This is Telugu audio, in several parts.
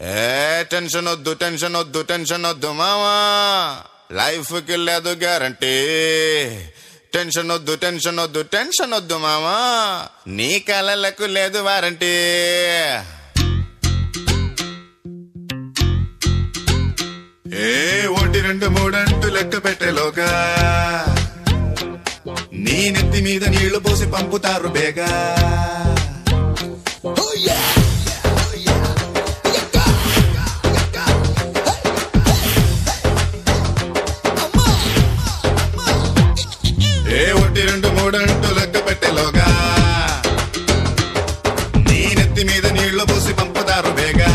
టెన్షన్ వద్దు మావా, లైఫ్ కి లేదు గ్యారంటీ. టెన్షన్ వద్దు మావా, నీ కలలకు లేదు వారంటీ. ఒకటి రెండు మూడంటూ లెక్క పెట్టేలోగా నీ నెత్తి మీద నీళ్లు పోసి పంపుతారు బేగా. ఒకటి రెండు మూడంటూ లెక్క పెట్టేలోగా నీ నెత్తి మీద నీళ్లు పోసి పంపుతారు బేగా.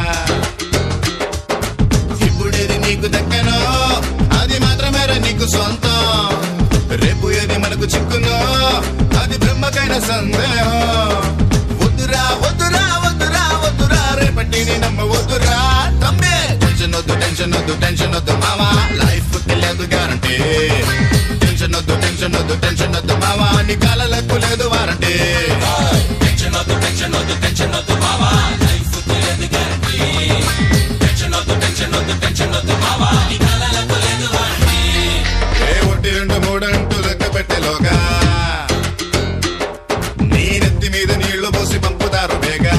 ఇప్పుడేది నీకు దక్కనో అది మాత్రమేరా నీకు సొంతం. రేపు ఏది మనకు చిక్కునో అది బ్రహ్మకైన సందేహం. వద్దురా వద్దురా వద్దురా వద్దురా రేపటిని నమ్మవద్దురా తమ్మే. టెన్షన్ వద్దు మావా, లైఫ్ తెలియదు గ్యారంటీ. టెన్షన్ వద్దు మావా, నీ కాలలకు లేదు వారంటీ. టెన్షన్ వద్దు మావా, లైఫ్ తెలియదు గ్యారంటీ. టెన్షన్ వద్దు మావా, నీ కాలలకు లేదు వారంటీ. ఒకటి రెండు మూడంటూ లెక్క పెట్టేలోగా నీ నెత్తి మీద నీళ్లు పోసి పంపుతారు బేగా.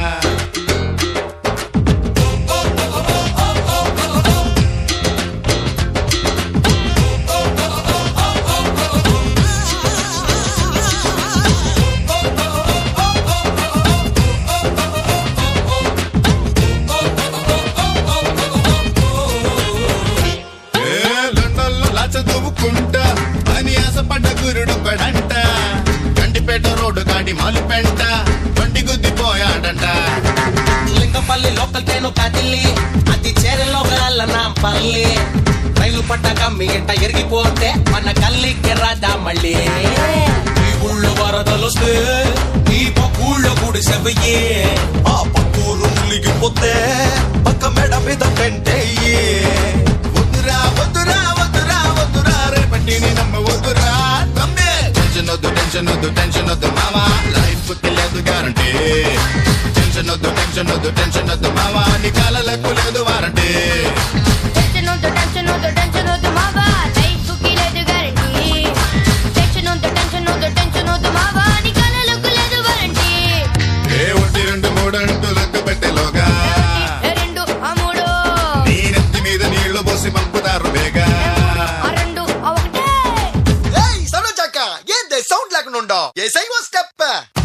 దువ్వుకుంటా అని ఆశపడ్డ గురుడు పడంట. గండిపేట రోడ్డు కాడి మాలు పెంట బండి గుద్దిపోయాడంట. లింగపల్లి లోకల్ ట్రైన్ కదిలి అది చేరలో నా పల్లి. రైలు పట్ట కమ్మి ఎంట ఎరిగిపోతే మన కల్లికి రాదా మళ్ళీ. ఈ ఊళ్ళో వరదలొస్తే ఈ పక్కూళ్ళో గుడి సెవయ్యే. ఆ పక్కూరు ములిగిపోతే పక్క మెడ మీద పెంటయ్యే. వద్దురా వద్దురా వద్దురా వద్దురా రేపటిని నమ్మవద్దురా తమ్మే. టెన్షన్ వద్దు మావా, లైఫ్ తెలియదు గ్యారంటీ. టెన్షన్ వద్దు మావా, నీ కాలలకు లేదు వారంటీ. టెన్షన్ వద్దు మావా, లైఫ్ కి లేదు గ్యారంటీ. టెన్షన్ వద్దు మావా, నీ కాలలకు లేదు వారంటీ. ఒకటి రెండు మూడంటూ లెక్క పెట్టేలోగా రెండు ఆ మూడు నీ నెత్తి మీద నీళ్లు పోసి పంపుతారు బేగా. ఆ రెండు ఆ ఒకటే. సరోజక్క ఏంది సౌండ్ లేకుండా ఏసైవో స్టెప్.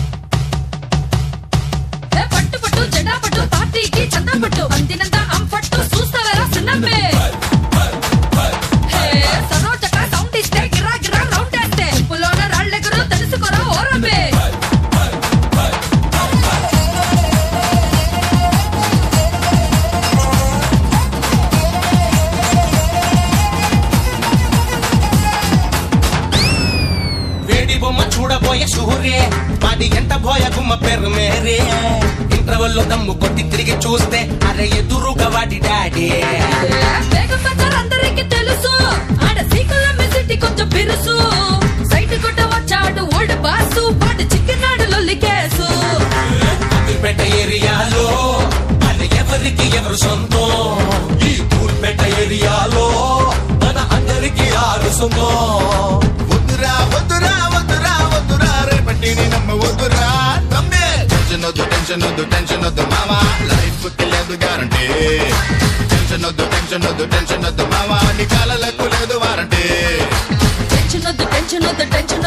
పట్టు పట్టు జెండా పట్టు పార్టీకి చందా పట్టు అందినంత అంపట్టు చూస్తావరా సిన్నమ్మే. సరోజక్క సౌండ్ ఇస్తే గిరా గిరా రౌండ్ వేస్తే పులోన రాళ్ళెగురు తెలుసుకోరా ఓరమ్మే. వేడి బొమ్మ చూడబోయే సూర్యే మాది ఎంట పోయ గుమ్మ పేరు మేరే. ఇంటర్వెల్లో దమ్ము కొట్టి తిరిగి చూస్తే అరే ఎదురుగా వాడి డాడీ. వేగం బజార్ అందరికి తెలుసు, ఆడ సీకుల మెసిటీ కొంచెం బిరుసు. సైట్ కొట్ట వచ్చాడు ఓల్డ్ బాసు, వాడు చిక్కినాడు లొల్లి కేసు. అమీర్పేట ఏరియాలో అది ఎవరికి ఎవరు సొంతం. ఈ తూర్పేట ఏరియాలో మన అందరికి ఆరు సొంతం. వద్దురా వద్దురా వద్దురా వద్దురా రేపటిని నమ్మవద్దురా తమ్మే. టెన్షన్ వద్దు మావా, లైఫ్ తెలియదు గ్యారంటీ. టెన్షన్ వద్దు మావా, నీ కాలలకు లేదు వారంటీ. టెన్షన్ వద్దు